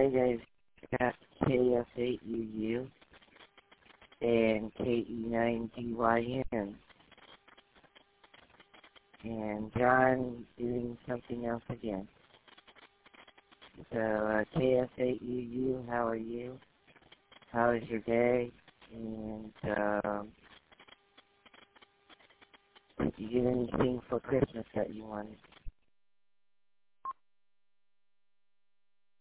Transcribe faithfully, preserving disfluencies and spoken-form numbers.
today they've got K F eight U U and K E nine D Y N. And John doing something else again. So uh, K F eight U U, how are you? How is your day? And um, did you get anything for Christmas that you wanted?